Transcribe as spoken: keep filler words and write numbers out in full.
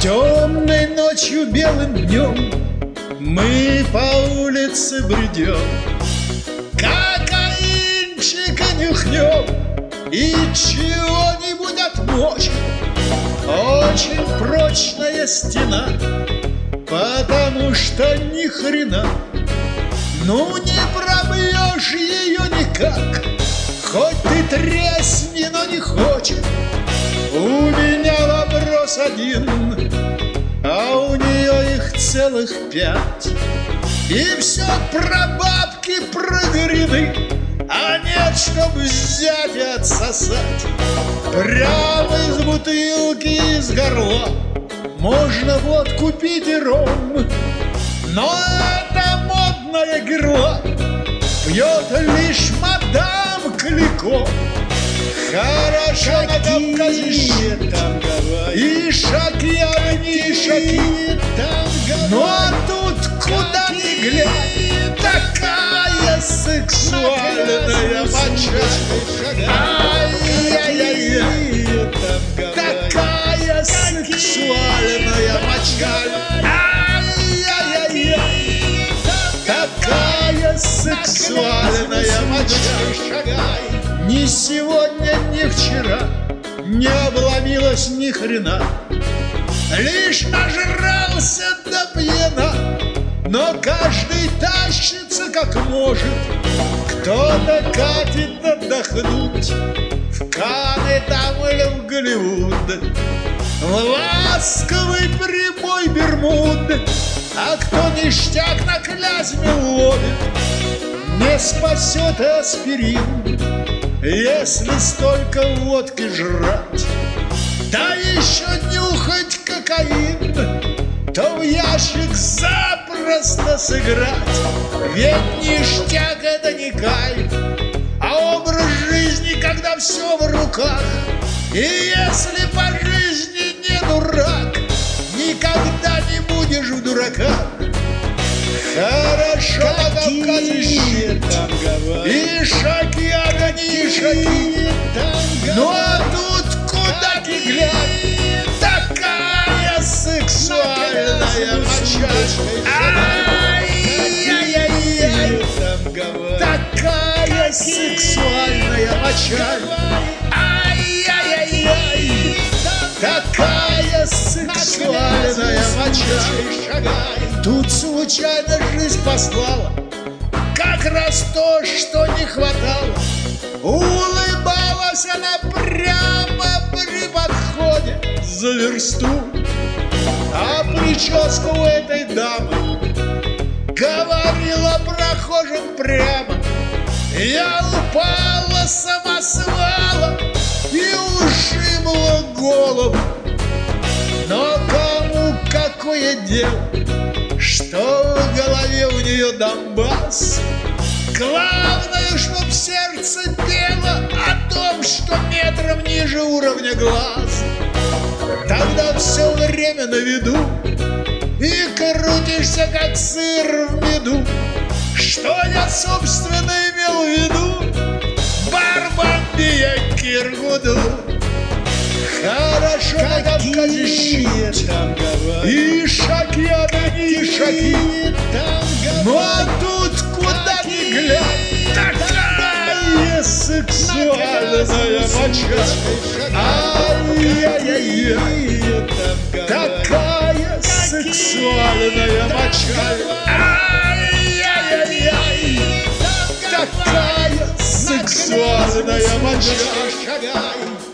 Темной ночью, белым днем мы по улице бредем, кокаинчика нюхнем и чего-нибудь отмочим. Очень прочная стена, потому что ни хрена, ну не пробьешь ее никак, хоть ты тресни, но не хочет. У меня вопрос один, а у нее их целых пять. И все про бабки, про гряды, а нет, чтоб взять и отсосать. Прямо из бутылки, из горла можно водку пить и ром, но это модная герла пьет лишь мадам Клико. Хорошо на Кавказе там и шаги, огни, шаги там, ну а тут куда ни глянь, такая сексуальная моча. Ай-яй-яй, такая сексуальная моча. Ай-яй-яй, такая сексуальная моча. Ни сегодня, ни вчера не обломилась ни хрена, лишь нажрался до пьяна, но каждый тащится как может. Кто-то катит отдохнуть в Канны там или в Голливуд, в ласковый прибой Бермуд, а кто ништяк на Клязьме ловит, не спасет аспирин, если столько водки жрать, да еще нюхать кокаин, то в ящик запросто сыграть. Ведь ништяк — это не кайф, а образ жизни, когда все в руках. И если по жизни не дурак, никогда не будешь в дураках. Хорошо на Кавказе там и шаги, огни, шаги там, ну а тут куда ни глянь, такая сексуальная моча. Ай-яй-яй, такая сексуальная моча. Ай-яй-яй, такая сексуальная моча. Тут случайно жизнь послала как раз то, что не хватало. Улыбалась она прямо при подходе за версту, а прическа у этой дамы говорила прохожим прямо: я упала с самосвала и ушибла голову. Но кому какое дело, что в голове у нее Донбасс? Главное, чтоб сердце пело о том, что метром ниже уровня глаз. Тогда все время на виду и крутишься, как сыр в меду. Что я, собственно, имел в виду? Барбамбия Киргуду. Хорошо на Кавказе там и шаги, огни, шаги там, ну а тут куда ни глянь, такая сексуальная моча. Ай-яй-яй, такая сексуальная моча. Ай-яй-яй, такая сексуальная моча.